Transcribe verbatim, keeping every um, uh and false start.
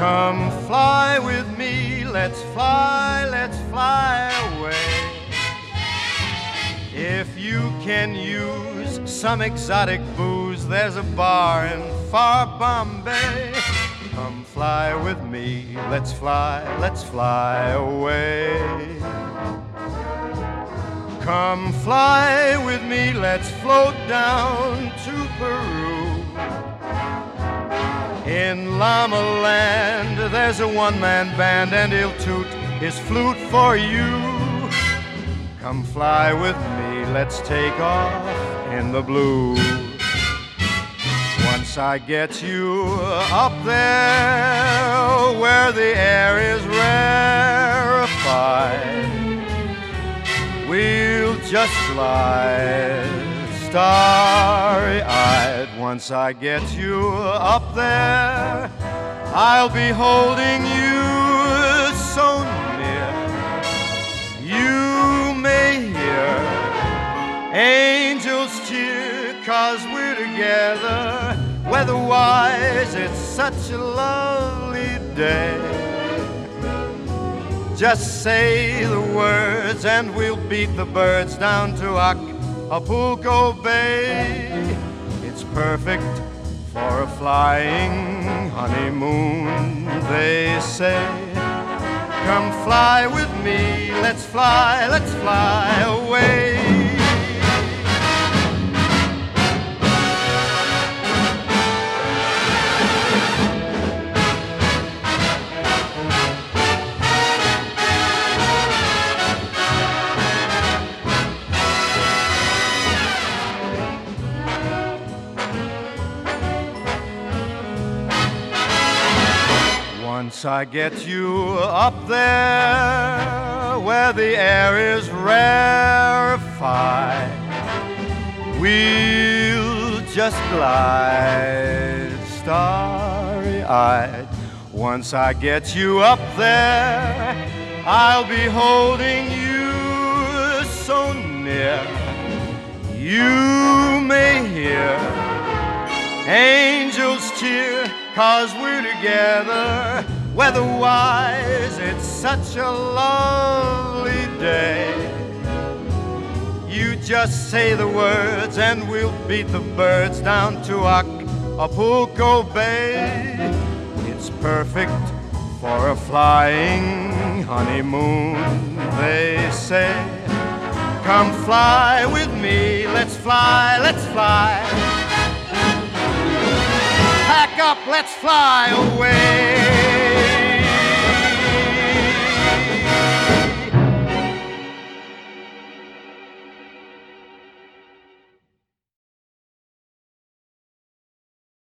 Come fly with me, let's fly, let's fly away. If you can use some exotic booze, there's a bar in far Bombay. Come fly with me, let's fly, let's fly away. Come fly with me, let's float down to Peru. In Llama Land, there's a one-man band, and he'll toot his flute for you. Come fly with me, let's take off in the blue. Once I get you up there where the air is rarefied, we'll just glide starry-eyed. Once I get you up there, I'll be holding you so near. You may hear angels cheer, 'cause we're together. Weather-wise, it's such a lovely day. Just say the words and we'll beat the birds down to Acapulco Bay. It's perfect for a flying honeymoon, they say. Come fly with me, let's fly, let's fly away. Once I get you up there where the air is rarefied, we'll just glide starry-eyed. Once I get you up there, I'll be holding you so near. You may hear angels cheer, 'cause we're together. Weather-wise, it's such a lovely day. You just say the words and we'll beat the birds down to Acapulco Bay. It's perfect for a flying honeymoon, they say. Come fly with me, let's fly, let's fly. Pack up, let's fly away.